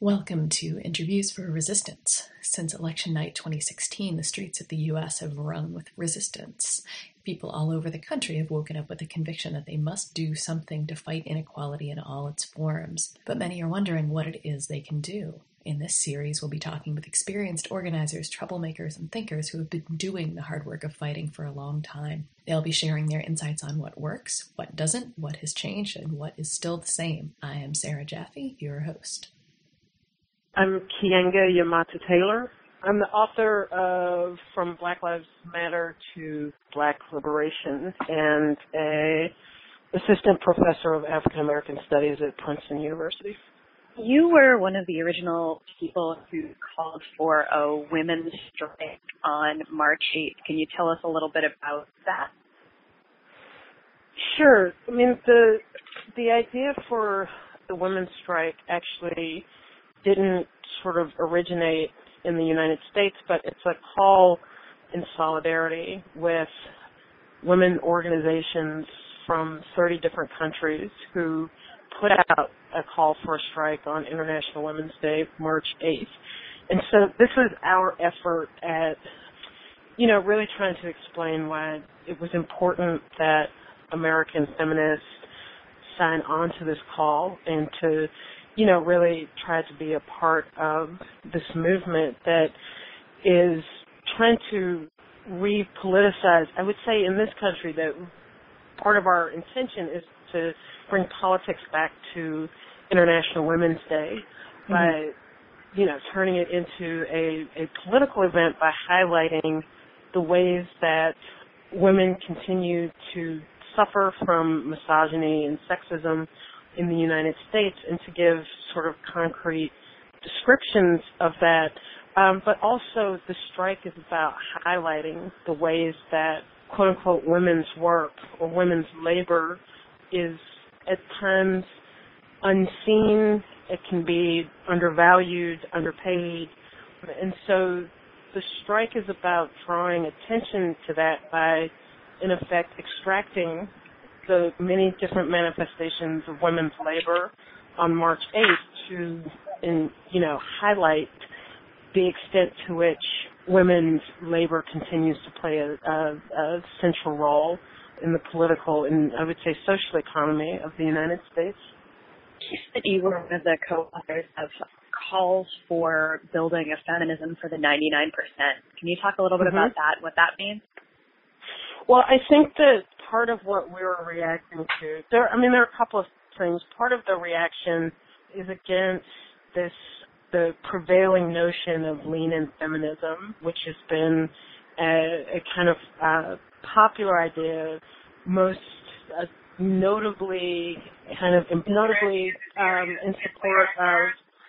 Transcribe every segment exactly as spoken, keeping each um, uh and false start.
Welcome to Interviews for Resistance. Since election night twenty sixteen, the streets of the U S have rung with resistance. People all over the country have woken up with the conviction that they must do something to fight inequality in all its forms. But many are wondering what it is they can do. In this series, we'll be talking with experienced organizers, troublemakers, and thinkers who have been doing the hard work of fighting for a long time. They'll be sharing their insights on what works, what doesn't, what has changed, and what is still the same. I am Sarah Jaffe, your host. I'm Keeanga Yamata Taylor. I'm the author of From Black Lives Matter to Black Liberation and a assistant professor of African American Studies at Princeton University. You were one of the original people who called for a women's strike on March eighth. Can you tell us a little bit about that? Sure. I mean, the the idea for the women's strike actually didn't sort of originate in the United States, but it's a call in solidarity with women organizations from thirty different countries who put out a call for a strike on International Women's Day, March eighth. And so this was our effort at, you know, really trying to explain why it was important that American feminists sign on to this call and to you know, really tried to be a part of this movement that is trying to repoliticize. I would say in this country that part of our intention is to bring politics back to International Women's Day mm-hmm. by, you know, turning it into a, a political event by highlighting the ways that women continue to suffer from misogyny and sexism in the United States, and to give sort of concrete descriptions of that. Um, but also the strike is about highlighting the ways that quote-unquote women's work or women's labor is at times unseen. It can be undervalued, underpaid. And so the strike is about drawing attention to that by, in effect, extracting the many different manifestations of women's labor on March eighth to, in, you know, highlight the extent to which women's labor continues to play a, a, a central role in the political and, I would say, social economy of the United States. You said you were one of the co-authors of calls for building a feminism for the ninety-nine percent. Can you talk a little bit mm-hmm. about that, what that means? Well, I think that part of what we were reacting to, there, I mean, there are a couple of things. Part of the reaction is against this, the prevailing notion of lean-in feminism, which has been a, a kind of uh, popular idea, most uh, notably, kind of notably um, in support of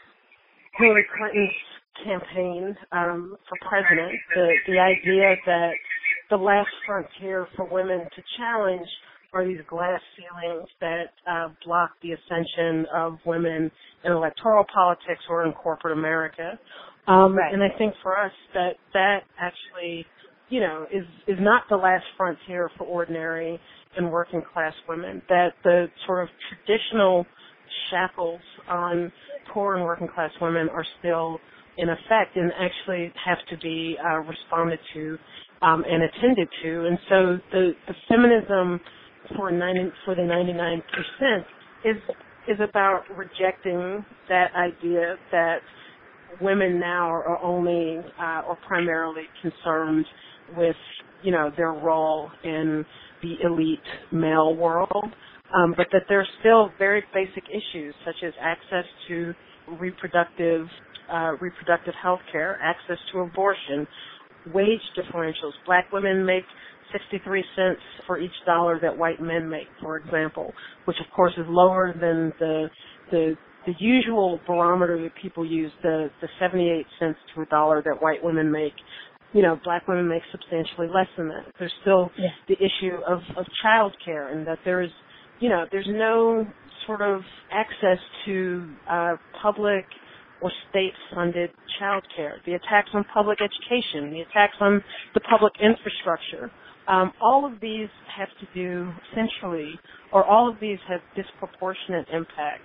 Hillary Clinton's campaign um, for president. The, the idea that the last frontier for women to challenge are these glass ceilings that uh, block the ascension of women in electoral politics or in corporate America. Um, right. And I think for us that that actually, you know, is, is not the last frontier for ordinary and working class women, that the sort of traditional shackles on poor and working class women are still in effect and actually have to be uh, responded to Um, and attended to. And so the, the feminism for ninety, for the ninety-nine percent is is about rejecting that idea that women now are only uh, or primarily concerned with, you know, their role in the elite male world, um, but that there are still very basic issues such as access to reproductive uh, reproductive health care, access to abortion, wage differentials. Black women make sixty-three cents for each dollar that white men make, for example, which of course is lower than the the, the usual barometer that people use, the, the seventy-eight cents to a dollar that white women make. You know, black women make substantially less than that. There's still yeah. the issue of, of child care, and that there is, you know, there's no sort of access to uh, public or state-funded child care, the attacks on public education, the attacks on the public infrastructure. Um, all of these have to do, essentially, or all of these have disproportionate impacts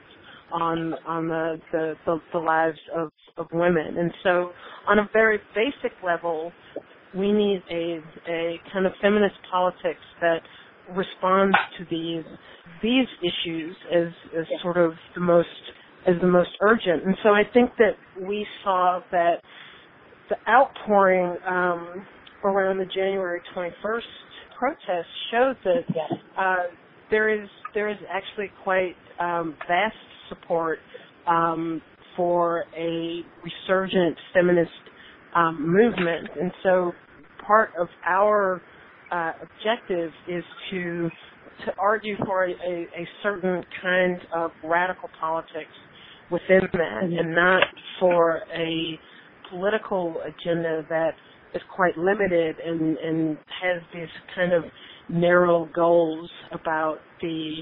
on on the the, the, the lives of, of women. And so on a very basic level, we need a a kind of feminist politics that responds to these these issues as, as sort of the most as the most urgent. And so I think that we saw that the outpouring um, around the January twenty-first protests showed that uh, there is there is actually quite um, vast support um, for a resurgent feminist um, movement. And so part of our uh, objective is to to argue for a, a, a certain kind of radical politics within that, and not for a political agenda that is quite limited and, and has these kind of narrow goals about the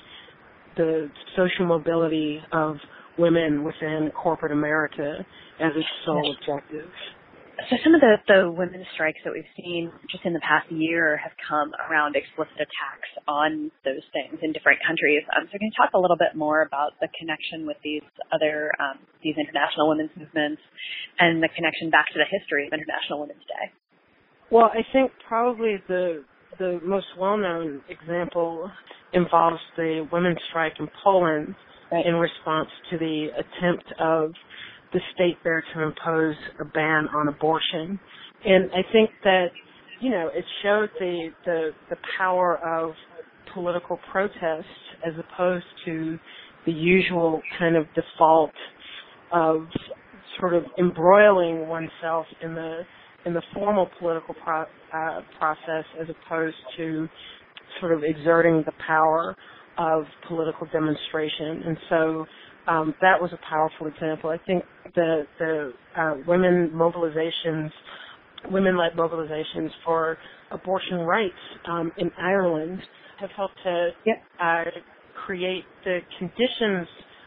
the social mobility of women within corporate America as its sole objective. So some of the, the women's strikes that we've seen just in the past year have come around explicit attacks on those things in different countries. Um, so can you talk a little bit more about the connection with these other, um, these international women's movements and the connection back to the history of International Women's Day? Well, I think probably the the most well-known example involves the women's strike in Poland right. in response to the attempt of the state there to impose a ban on abortion. And I think that, you know, it showed the, the, the power of political protest as opposed to the usual kind of default of sort of embroiling oneself in the in the formal political pro, uh, process as opposed to sort of exerting the power of political demonstration. And so Um, that was a powerful example. I think the the uh, women mobilizations, women-led mobilizations for abortion rights um, in Ireland have helped to yep. uh, create the conditions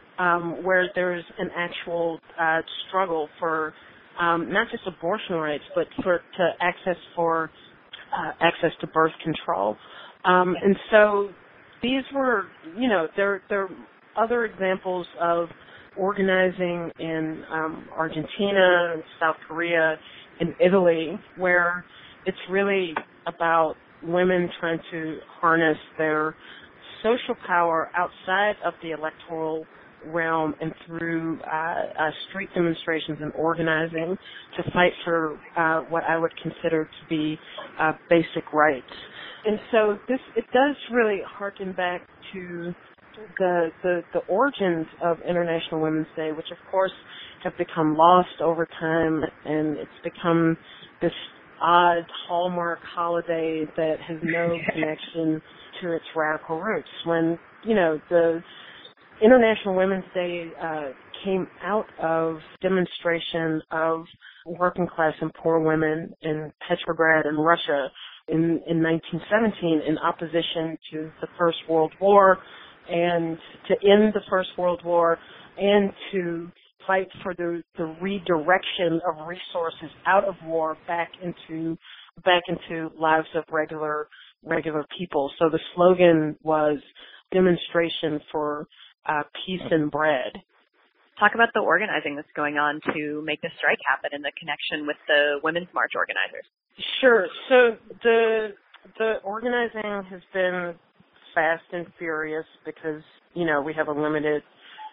um, where there's an actual uh, struggle for um, not just abortion rights, but for to access for uh, access to birth control. Um, and so these were, you know, they're they're other examples of organizing in um, Argentina, and South Korea, and Italy, where it's really about women trying to harness their social power outside of the electoral realm and through uh, uh, street demonstrations and organizing to fight for uh, what I would consider to be uh, basic rights. And so this, it does really harken back to The, the the origins of International Women's Day, which of course have become lost over time, and it's become this odd hallmark holiday that has no connection to its radical roots. When, you know, the International Women's Day uh, came out of demonstration of working class and poor women in Petrograd in Russia in, in nineteen seventeen in opposition to the First World War, and to end the First World War, and to fight for the, the redirection of resources out of war back into back into lives of regular regular people. So the slogan was demonstration for uh, peace and bread. Talk about the organizing that's going on to make this strike happen and the connection with the Women's March organizers. Sure. So the the organizing has been fast and furious because, you know, we have a limited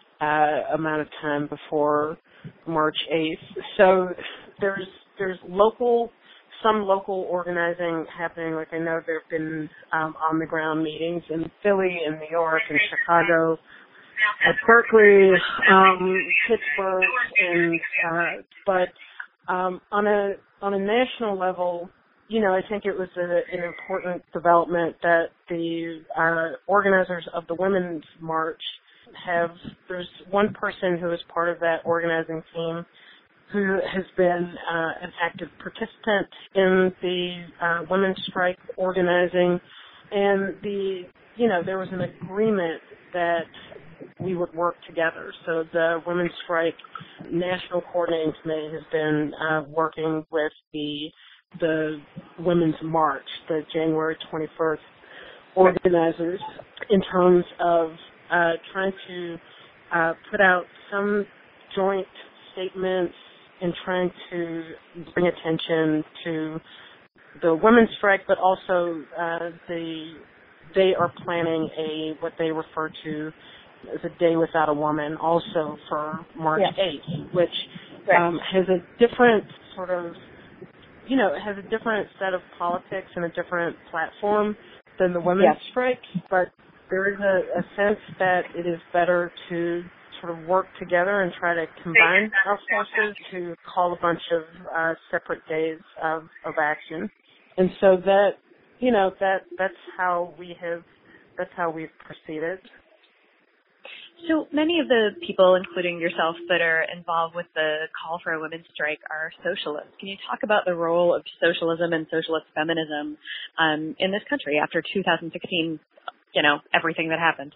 uh, amount of time before March eighth. So there's there's local, some local organizing happening. Like I know there have been um, on the ground meetings in Philly and New York and Chicago, at Berkeley, um, Pittsburgh, and uh, but um, on a on a national level, you know, I think it was a, an important development that the uh, organizers of the Women's March have, there's one person who is part of that organizing team who has been uh, an active participant in the uh, women's strike organizing, and the, you know, there was an agreement that we would work together. So the Women's Strike National Coordinating Committee has been uh, working with the the Women's March, the January twenty-first organizers, in terms of uh, trying to uh, put out some joint statements in trying to bring attention to the women's strike, but also uh, the they are planning a what they refer to as a day without a woman, also for March eighth, which right. um, has a different sort of, you know, it has a different set of politics and a different platform than the women's yeah. strike, but there is a, a sense that it is better to sort of work together and try to combine our forces to call a bunch of uh, separate days of, of action. And so that, you know, that that's how we have, that's how we've proceeded. So many of the people, including yourself, that are involved with the call for a women's strike are socialists. Can you talk about the role of socialism and socialist feminism um, in this country after two thousand sixteen, you know, everything that happened?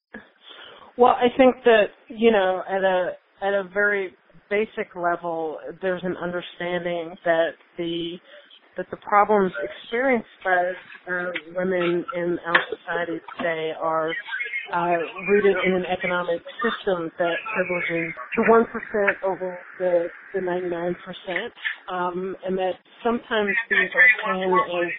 Well, I think that, you know, at a at a very basic level, there's an understanding that the that the problems experienced by uh, women in our society today are uh, rooted in an economic system that privileges the one percent over the, the ninety-nine percent, um, and that sometimes these are seen as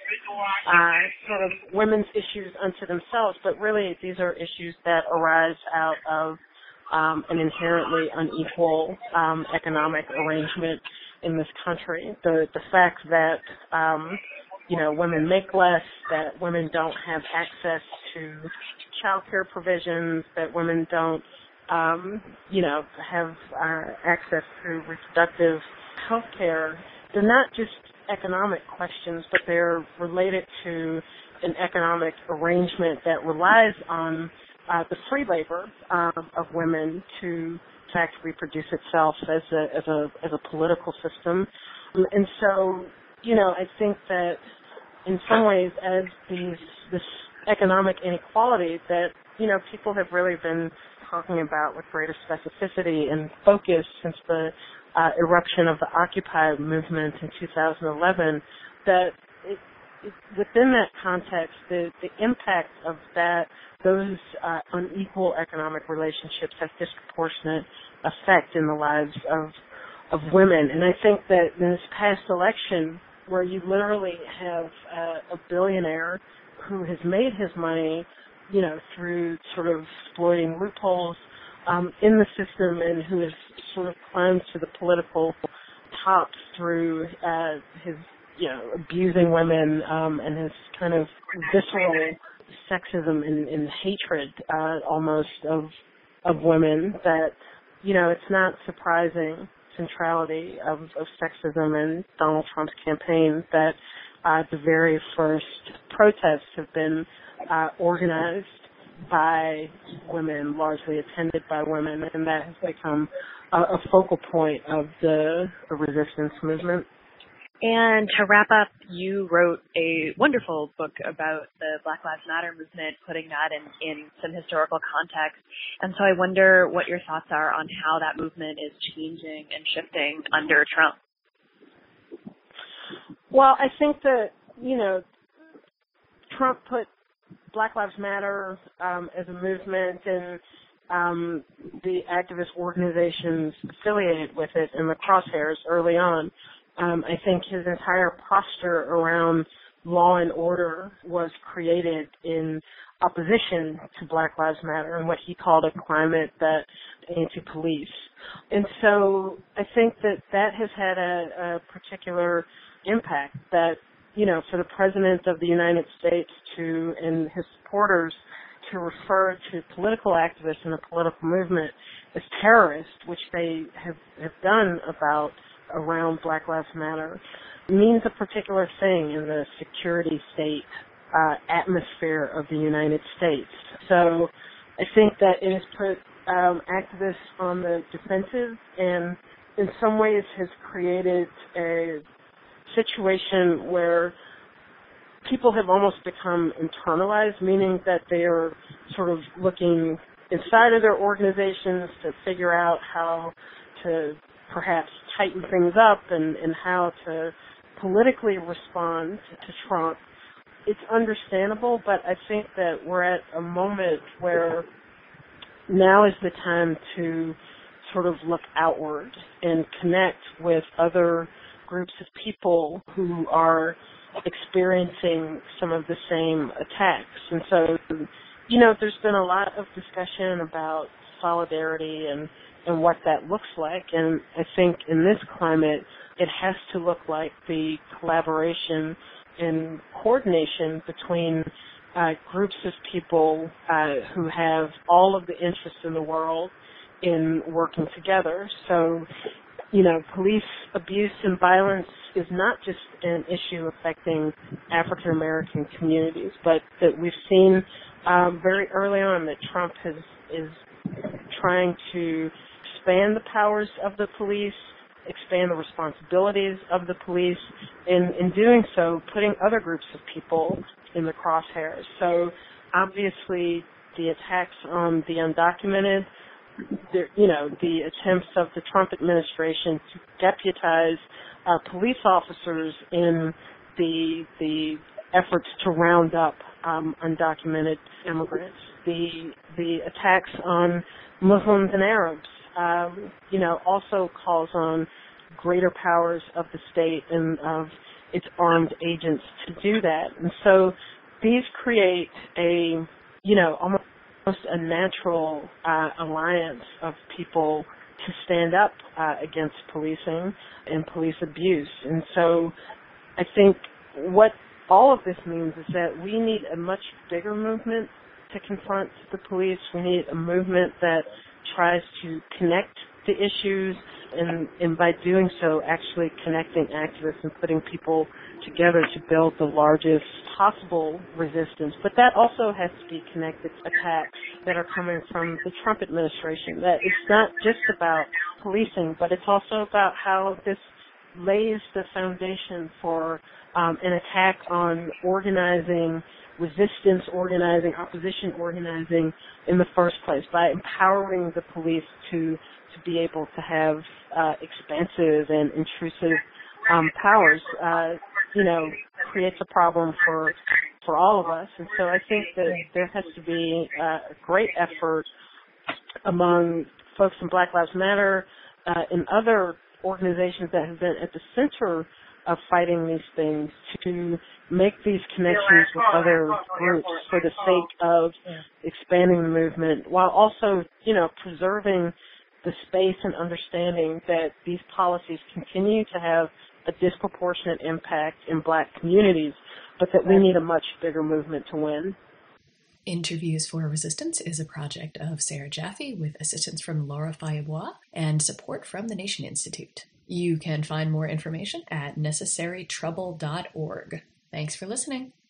uh, sort of women's issues unto themselves, but really these are issues that arise out of um, an inherently unequal um, economic arrangement in this country. The the fact that um, you know women make less, that women don't have access to child care provisions, that women don't um, you know have uh, access to reproductive health care. They're not just economic questions, but they're related to an economic arrangement that relies on uh, the free labor um, of women to in fact reproduce itself as a as a as a political system. And so, you know, I think that in some ways as these this economic inequality that, you know, people have really been talking about with greater specificity and focus since the uh, eruption of the Occupy movement in two thousand eleven, that it, it, within that context, the, the impact of that, those uh, unequal economic relationships have disproportionate effect in the lives of of women. And I think that in this past election, where you literally have uh, a billionaire who has made his money, you know, through sort of exploiting loopholes um, in the system, and who has sort of climbed to the political top through uh, his, you know, abusing women um, and his kind of visceral sexism and, and hatred uh, almost of of women, that, you know, it's not surprising centrality of, of sexism in Donald Trump's campaign that uh, the very first protests have been uh, organized by women, largely attended by women, and that has become a, a focal point of the, the resistance movement. And to wrap up, you wrote a wonderful book about the Black Lives Matter movement, putting that in, in some historical context. And so I wonder what your thoughts are on how that movement is changing and shifting under Trump. Well, I think that, you know, Trump put Black Lives Matter um, as a movement and um, the activist organizations affiliated with it in the crosshairs early on. Um, I think his entire posture around law and order was created in opposition to Black Lives Matter and what he called a climate that anti-police. And so I think that that has had a, a particular impact, that, you know, for the President of the United States to, and his supporters, to refer to political activists in the political movement as terrorists, which they have, have done about around Black Lives Matter, means a particular thing in the security state uh, atmosphere of the United States. So I think that it has put um, activists on the defensive, and in some ways has created a situation where people have almost become internalized, meaning that they are sort of looking inside of their organizations to figure out how to perhaps tighten things up and, and how to politically respond to Trump. It's understandable, but I think that we're at a moment where now is the time to sort of look outward and connect with other groups of people who are experiencing some of the same attacks. And so, you know, there's been a lot of discussion about solidarity and, and what that looks like. And I think in this climate, it has to look like the collaboration and coordination between uh, groups of people uh, who have all of the interests in the world in working together. So, you know, police abuse and violence is not just an issue affecting African American communities, but that we've seen um, very early on that Trump has, is trying to expand the powers of the police, expand the responsibilities of the police, and in doing so, putting other groups of people in the crosshairs. So obviously the attacks on the undocumented, the, you know, the attempts of the Trump administration to deputize uh, police officers in the the efforts to round up um, undocumented immigrants, the the attacks on Muslims and Arabs, um, you know, also calls on greater powers of the state and of its armed agents to do that. And so these create a, you know, almost a natural uh, alliance of people to stand up uh, against policing and police abuse. And so I think what all of this means is that we need a much bigger movement to confront the police. We need a movement that tries to connect the issues and, and by doing so actually connecting activists and putting people together to build the largest possible resistance. But that also has to be connected to attacks that are coming from the Trump administration. That it's not just about policing, but it's also about how this lays the foundation for um, an attack on organizing, resistance organizing, opposition organizing in the first place by empowering the police to to be able to have uh, expansive and intrusive um, powers, uh, you know, creates a problem for for all of us. And so I think that there has to be uh, a great effort among folks in Black Lives Matter uh, and other organizations that have been at the center of fighting these things to make these connections with other groups for the sake of expanding the movement while also, you know, preserving the space and understanding that these policies continue to have a disproportionate impact in Black communities, but that we need a much bigger movement to win. Interviews for Resistance is a project of Sarah Jaffe with assistance from Laura Fayebois and support from the Nation Institute. You can find more information at necessary trouble dot org. Thanks for listening.